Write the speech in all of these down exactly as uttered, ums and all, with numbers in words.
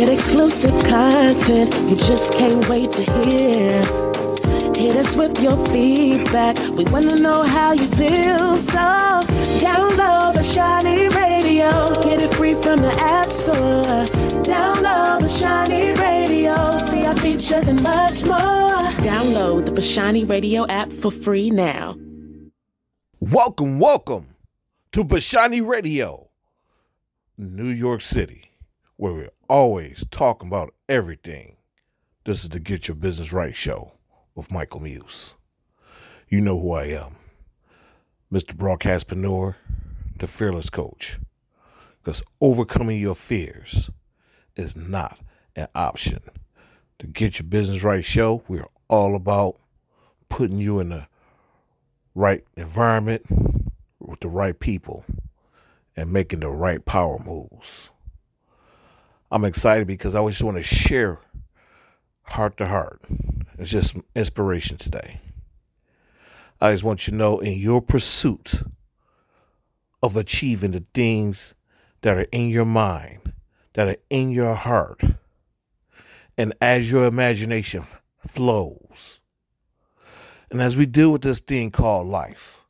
Get exclusive content you just can't wait to hear. Hit us with your feedback. We want to know how you feel. So download Bashani Radio. Get it free from the App Store. Download Bashani Radio. See our features and much more. Download the Bashani Radio app for free now. Welcome, welcome to Bashani Radio, New York City, where we're always talking about everything. This is the Get Your Business Right show with Michael Muse. You know who I am, Mister Broadcastpreneur, the fearless coach, because overcoming your fears is not an option. The Get Your Business Right show, we're all about putting you in the right environment with the right people and making the right power moves. I'm excited because I always want to share heart to heart. It's just inspiration today. I just want you to know, in your pursuit of achieving the things that are in your mind, that are in your heart, and as your imagination f- flows, and as we deal with this thing called life,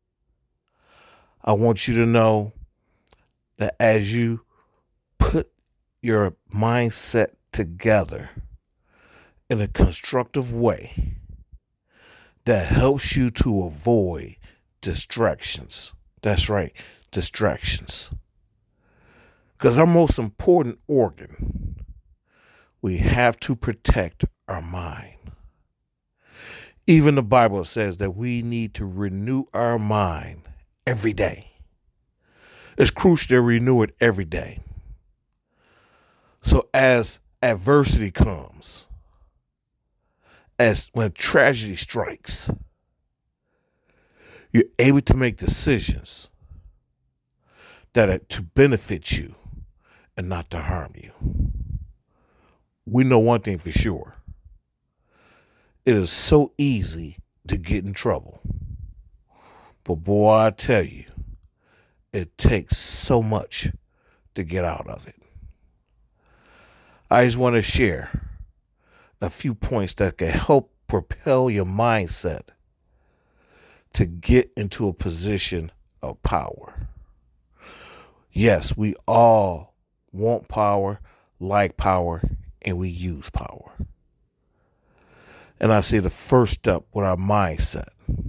I want you to know that as you put your mindset together in a constructive way that helps you to avoid distractions. That's right, distractions. Because our most important organ, we have to protect our mind. Even the Bible says that we need to renew our mind every day. It's crucial to renew it every day. So as adversity comes, as when tragedy strikes, you're able to make decisions that are to benefit you and not to harm you. We know one thing for sure. It is so easy to get in trouble. But boy, I tell you, it takes so much to get out of it. I just want to share a few points that can help propel your mindset to get into a position of power. Yes, we all want power, like power, and we use power. And I say the first step with our mindset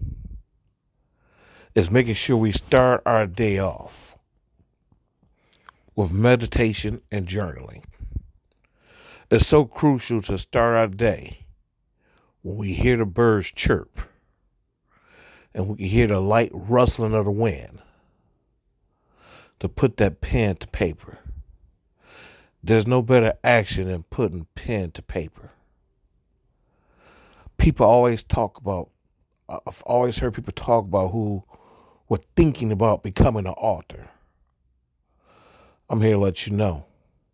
is making sure we start our day off with meditation and journaling. It's so crucial to start our day when we hear the birds chirp and we can hear the light rustling of the wind, to put that pen to paper. There's no better action than putting pen to paper. People always talk about, I've always heard people talk about who were thinking about becoming an author. I'm here to let you know.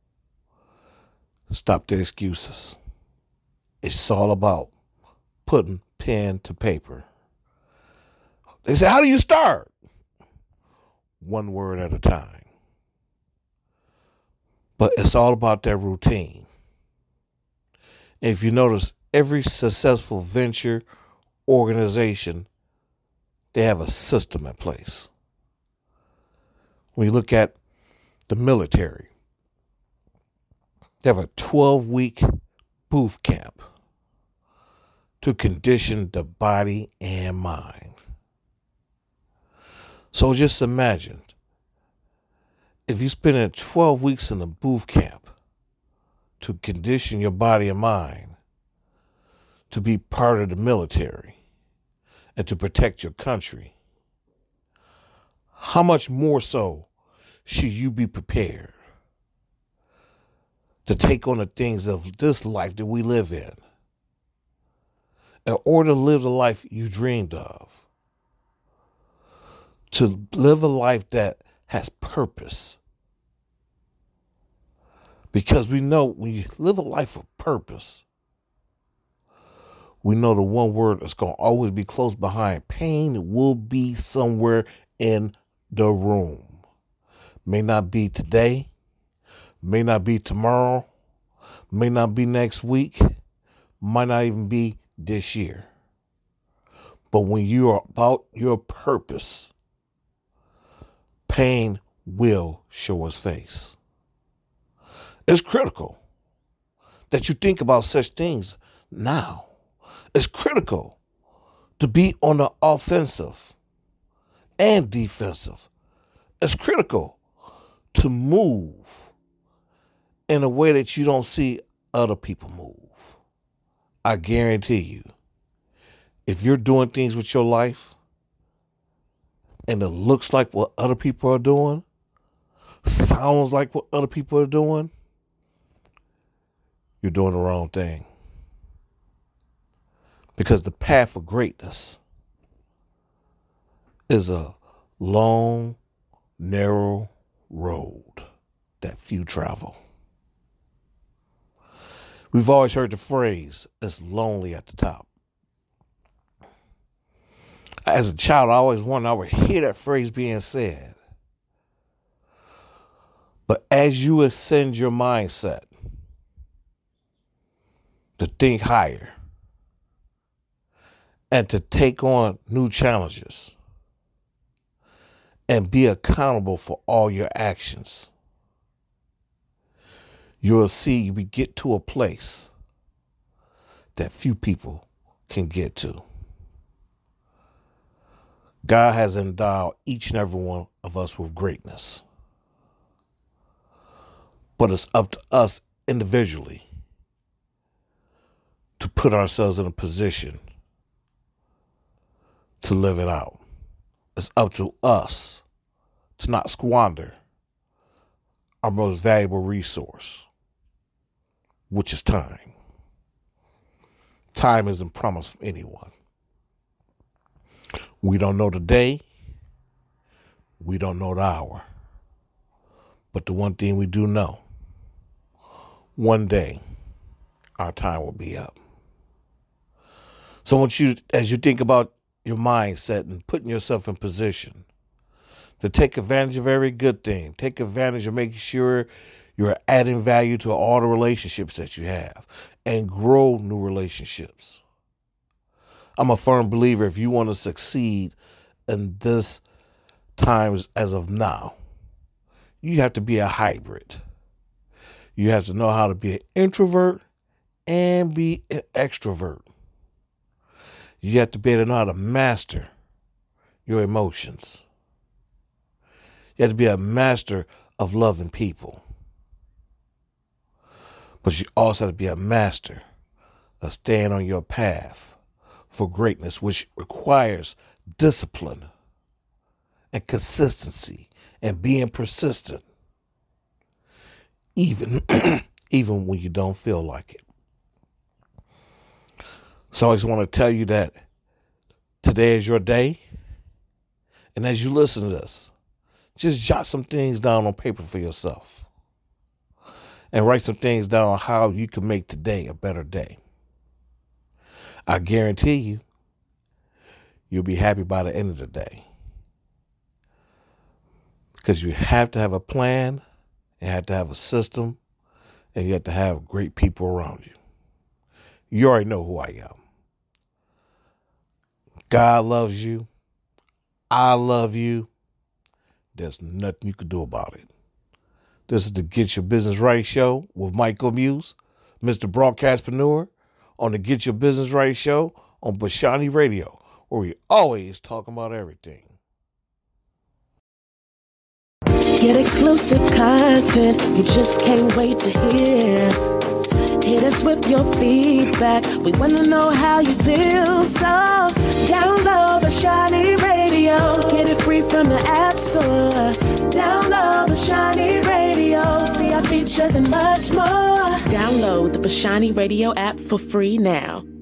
Stop the excuses. It's all about putting pen to paper. They say, how do you start? One word at a time. But it's all about that routine. And if you notice, every successful venture, organization, they have a system in place. When you look at the military, they have a twelve-week boot camp to condition the body and mind. So just imagine, if you spend twelve weeks in a boot camp to condition your body and mind to be part of the military and to protect your country, how much more so should you be prepared to take on the things of this life that we live in, in order to live the life you dreamed of, to live a life that has purpose? Because we know when you live a life of purpose, we know the one word that's going to always be close behind: pain will be somewhere in the room. May not be today, may not be tomorrow, May not be next week, might not even be this year. But when you are about your purpose, pain will show its face. It's critical that you think about such things now. It's critical to be on the offensive and defensive. It's critical to move in a way that you don't see other people move. I guarantee you, if you're doing things with your life and it looks like what other people are doing, sounds like what other people are doing, you're doing the wrong thing. Because the path of greatness is a long, narrow road that few travel. We've always heard the phrase, it's lonely at the top. As a child, I always wondered, I would hear that phrase being said. But as you ascend your mindset to think higher and to take on new challenges and be accountable for all your actions, you'll see you get to a place that few people can get to. God has endowed each and every one of us with greatness. But it's up to us individually to put ourselves in a position to live it out. It's up to us to not squander our most valuable resource, which is time. Time isn't promised from anyone. We don't know the day. We don't know the hour. But the one thing we do know, one day our time will be up. So I want you, as you think about your mindset and putting yourself in position to take advantage of every good thing, take advantage of making sure you're adding value to all the relationships that you have and grow new relationships. I'm a firm believer if you want to succeed in this times as of now, you have to be a hybrid. You have to know how to be an introvert and be an extrovert. You have to be able to know how to master your emotions. You have to be a master of loving people. But you also have to be a master of staying on your path for greatness, which requires discipline and consistency and being persistent, even, even when you don't feel like it. So I just want to tell you that today is your day. And as you listen to this, just jot some things down on paper for yourself and write some things down on how you can make today a better day. I guarantee you, you'll be happy by the end of the day. Because you have to have a plan, you have to have a system, and you have to have great people around you. You already know who I am. God loves you. I love you. There's nothing you can do about it. This is the Get Your Business Right show with Michael Muse, Mister Broadcastpreneur, on the Get Your Business Right show on Bashani Radio, where we always talk about everything. Get exclusive content you just can't wait to hear. Hit us with your feedback. We want to know how you feel. So download Bashani Radio. Get it free from the App Store. Download Bashani Radio. See our features and much more. Download the Bashani Radio app for free now.